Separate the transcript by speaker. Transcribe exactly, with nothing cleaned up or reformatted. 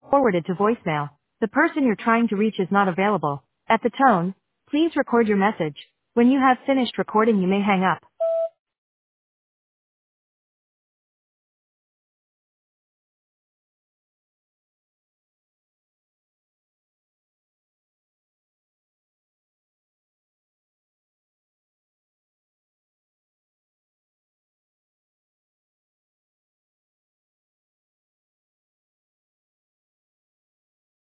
Speaker 1: forwarded to voicemail. The person you're trying to reach is not available. At the tone, please record your message. When you have finished recording, you may hang up.